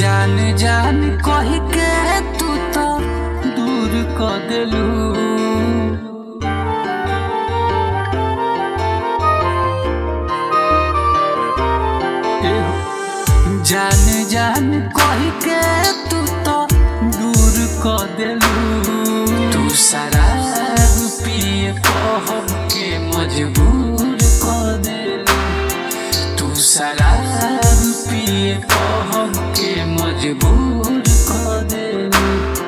जान जान कह के तू तो दूर क देलू। जान जान कह के तू तो दूर क देलू। तू शराब पिए हमके मजबूर क देलू। तू शराब पिए हमके मजबूर क देलू।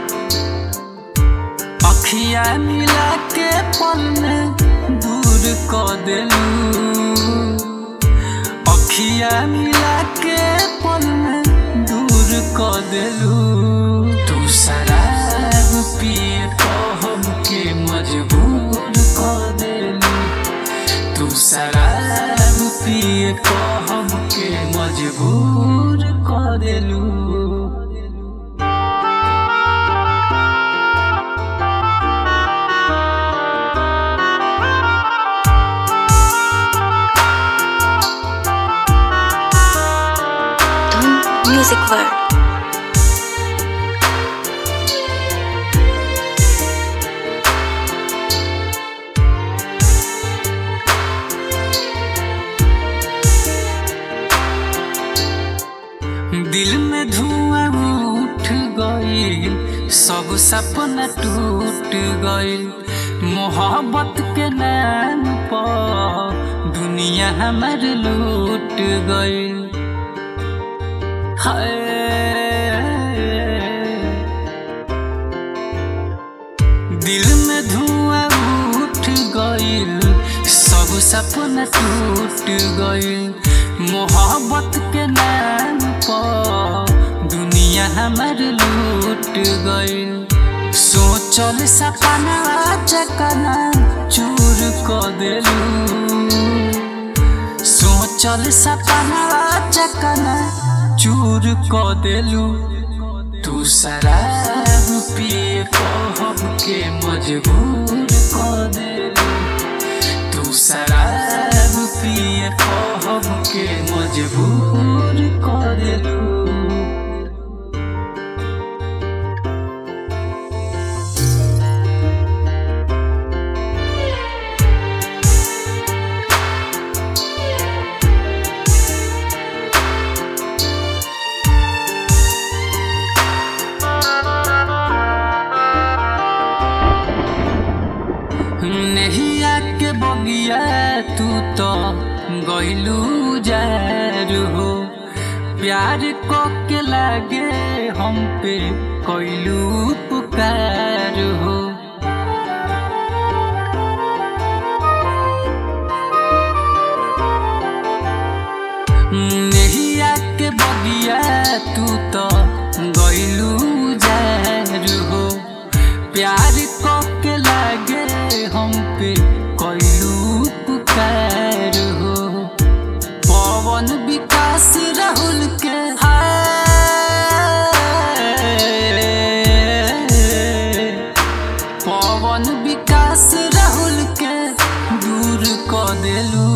अखिया मिला के पल में दूर क देलू। अखिया मिला के पल में दूर क देलू। तू शराब पिए हमके मजबूर क देलू। तू शराब पिए हमके मजबूर क देलू। Music World। दिल में धुआं उठ गइल, सब सपना टूट गइल। मोहब्बत के नाम पर दुनिया हमार लूट गइल। दिल में धुआं उठ गइल, सब सपना टूट गइल। मोहब्बत के नाम पर दुनिया हमार लूट गइल। सोचल सपना चकना चूर क देलू। सोचल सपना चकना चूर क देलू। तू शराब पिए हमके मजबूर क देलू। तू शराब पिए हमके मजबूर क देलू। नहिया के बगिया तू तो गइलू जार हो। प्यार को के लागे हम पे कइलू पुकार हो। नहिया के बगिया तू तो गइलू जार हो। प्यार को के लागे हम पे कइलू पुकार हो। पवन विकास राहुल के पवन विकास राहुल के दूर क देलू।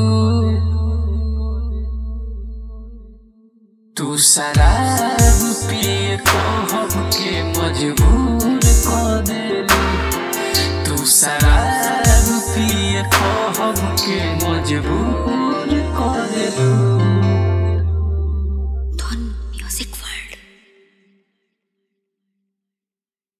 तू शराब पिए हमके मजबूर क देलू। तू शराब पिए हमके मजबूर क देलू।